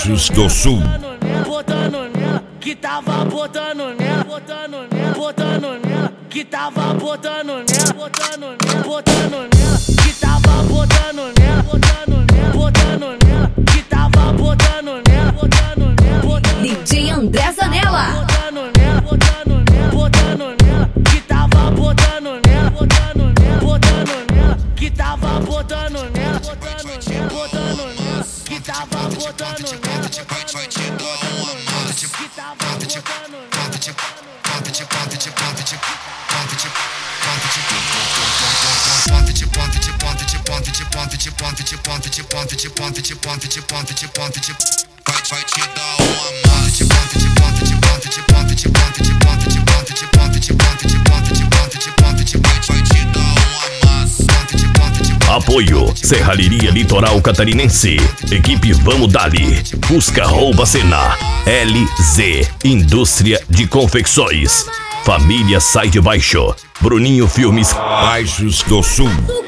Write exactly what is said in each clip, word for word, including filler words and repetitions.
Baixos do Sul. Botando nela, que tava botando nela, botando nela, botando nela, que tava botando nela, botando nela, botando nela, que tava botando nela, botando nela, botando nela, que tava botando nela, botando nela, botando D J André Zanella. botando nela, botando nela, botando nela, que tava botando nela, botando nela, botando nela, que tava botando nela, botando nela, botando nela, que tava botando nela, que tava botando nela. Apoio Serralheria Litoral Catarinense. Equipe Vamos Dali. Busca Rouba Cena. L Z Indústria de Confecções. Família Sai de Baixo. Bruninho Filmes. Baixos do Sul.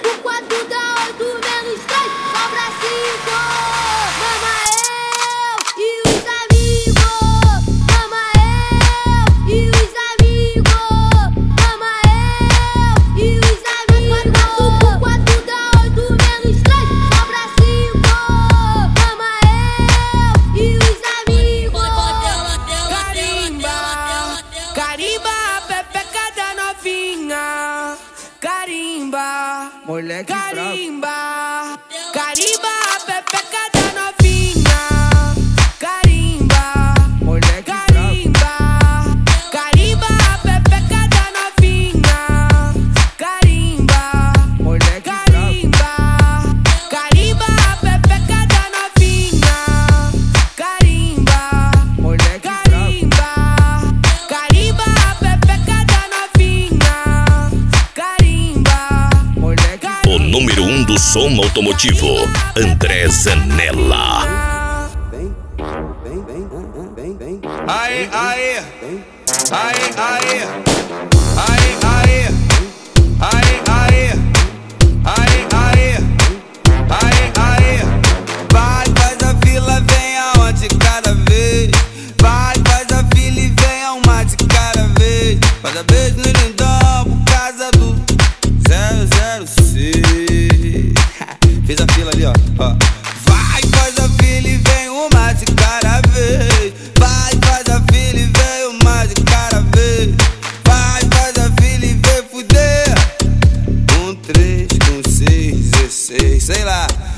Carimba, moleque carimba, carimba, pepeca da novinha. Carimba, moleque carimba, carimba, pepeca da novinha. Carimba, moleque carimba, carimba, pepeca da novinha. Carimba, moleque carimba, carimba, pepeca da novinha. Carimba. O número um do som automotivo, André Zanella. Aê, aê, aê, aê, aê, aê, aê, aê, aê, aê, aê, aê. Vai, faz a fila, vem aonde cada vez. Vai, faz a fila e vem a uma de cada vez. Faz a beijo no lindão por causa do zero zero seis. Fez a fila ali, ó, ó. Vai, faz a fila e vem uma de cada vez. Vai, faz a fila e vem uma de cada vez. Vai, faz a fila e vem fuder. Um, três, um, seis, dezesseis, sei lá.